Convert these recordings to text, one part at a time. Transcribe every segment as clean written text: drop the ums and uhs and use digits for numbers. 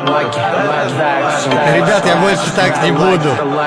Ребят, я больше так не буду.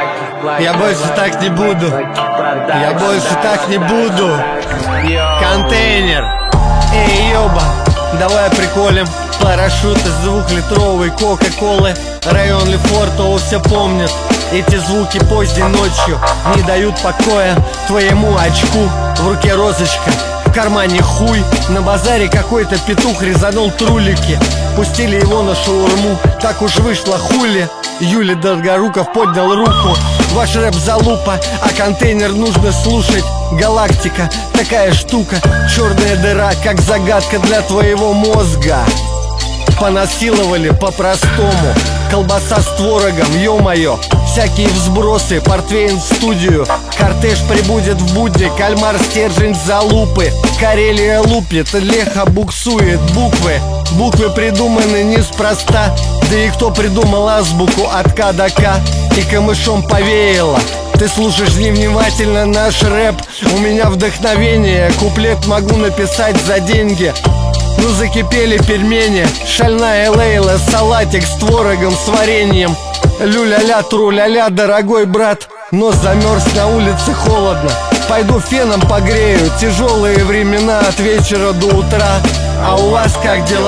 Я больше так не буду. Я больше так не буду. Контейнер. Эй, ёба, давай приколем. Парашют из 2-литровой кока-колы. Район Лефортово все помнят. Эти звуки поздней ночью не дают покоя твоему очку. В руке розочка, в кармане хуй. На базаре какой-то петух резанул трулики. Пустили его на шаурму, так уж вышло, хули. Юля Долгоруков поднял руку. Ваш рэп залупа, а контейнер нужно слушать. Галактика, такая штука. Черная дыра, как загадка для твоего мозга. Понасиловали по-простому. Колбаса с творогом, ё-моё. Всякие взбросы, портвейн в студию. Кортеж прибудет в будни. Кальмар, стержень, залупы. Карелия лупит, леха буксует. Буквы придуманы неспроста. Да и кто придумал азбуку от К до К? И камышом повеяло. Ты слушаешь невнимательно наш рэп. У меня вдохновение. Куплет могу написать за деньги. Ну закипели пельмени. Шальная Лейла, салатик с творогом, с вареньем. Люля-ля, тру-ля-ля, дорогой брат. Нос замерз, на улице холодно. Пойду феном погрею. Тяжелые времена от вечера до утра. А у вас как дела?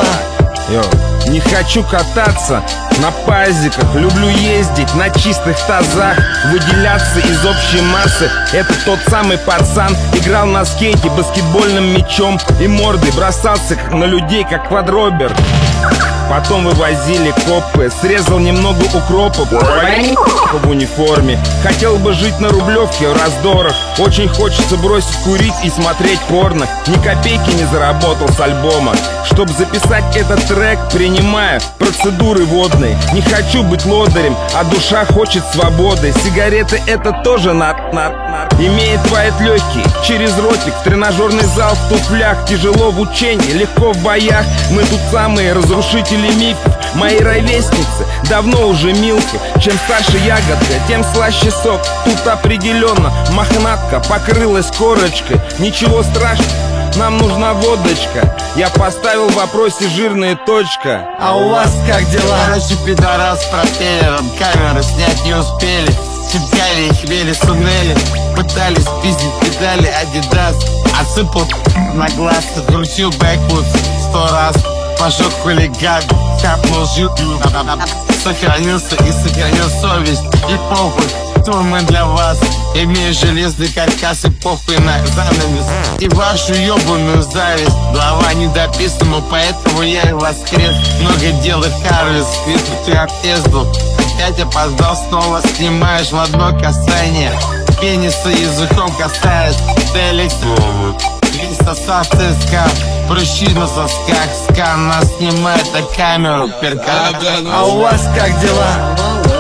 Не хочу кататься на пазиках, люблю ездить на чистых тазах, выделяться из общей массы. Это тот самый пацан, играл на скейте баскетбольным мячом и мордой бросался на людей, как квадробер. Потом вывозили копы, срезал немного укропа в униформе. Хотел бы жить на Рублевке в раздорах. Очень хочется бросить курить и смотреть порно. Ни копейки не заработал с альбома. Чтоб записать этот трек, принимая процедуры водные. Не хочу быть лодырем, а душа хочет свободы. Сигареты это тоже имеет твоет легкий через ротик. В тренажерный зал в туфлях. Тяжело в учении, легко в боях. Мы тут самые разрушители мифов. Мои ровесницы давно уже милки. Чем старше ягодка, тем слаще сок. Тут определенно мохнатка покрылась корочкой. Ничего страшного, нам нужна водочка. Я поставил в вопросе жирная точка. А у вас как дела? Короче, пидорас с пропеллером. Камеры снять не успели. Сипкали и хмели сунели. Пытались пиздить педали Адидас. Осыпал на глаз. Закрутил бэквудс 100 раз. Пожег хулиган, капнул жил. Сохранился и сохранил совесть. И похуй, кто мы для вас. Имею железный каркас и похуй на занавес. И вашу ебаную зависть. Глава не дописана, поэтому я и воскрес. Много дел и харвест, и тут я опездал. Опять опоздал, снова снимаешь в одно касание. Пениса языком касаясь. Телек весь сосав ЦСКА. Прыщи на сосках, скан нас снимает на камеру. А у вас как дела?